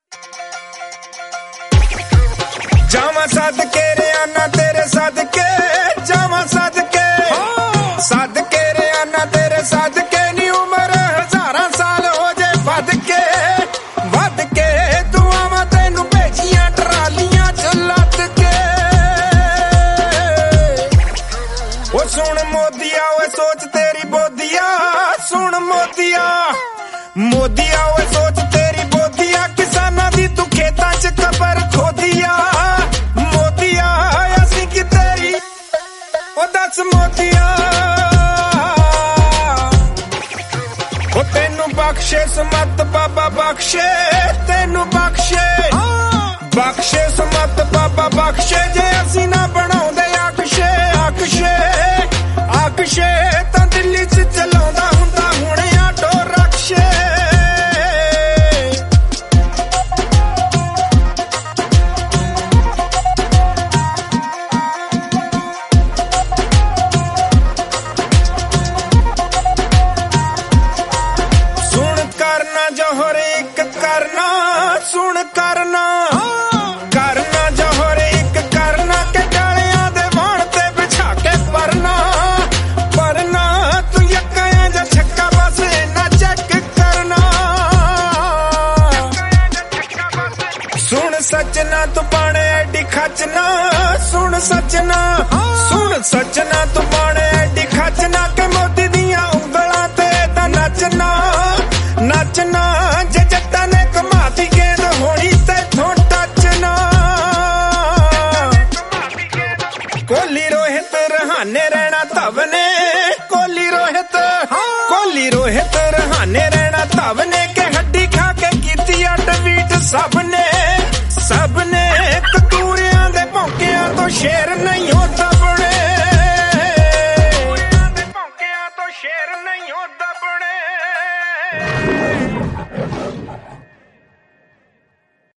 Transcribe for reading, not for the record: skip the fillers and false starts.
जावा सदके रियाना तेरे सदके, जावा सदके सदके रियाना तेरे सदके, नी उम्र 1000 साल हो जाए वध के दुआवां तेनू भेजियां ट्रालियां च लद के। ओ सुन मोदिया ओए सोच तेरी बोदिया, सुन मोदिया मोदिया ओए सोच तेरी बोदिया, किसानां दी तू खेतां च कबर खोदिया। दस मोतिया ओ तेनू बख्शे समत बाबा बख्शे, तेनू बख्शे बख्शे समत बाबा बख्शे, जे असी ना बनाउंदे अकशे अकशे अकशे, तां दिल्ली च चलाउंदा हुंदा हुण आटो रक्शे। जोहर एक करना सुन करना, करना जोहर एक करना, के डालियां दे वाण ते बिछा के परना परना, तू यक्कायां जा छक्का बस इन्ना चेक करना। सुन सजना तू पाने एडी खचना, सुन सजना तू पाने एडी खचना, के मोदी दियां उंगलां ते दा नचना नचना, जे जट्टां ने कमाती गेंद होनी तेथों टचना। कोहली रोहित रहाने रहना धवने, कोहली रोहित रहाने रहना धवने, के हड्डी खा के कीती ट्वीट सबने।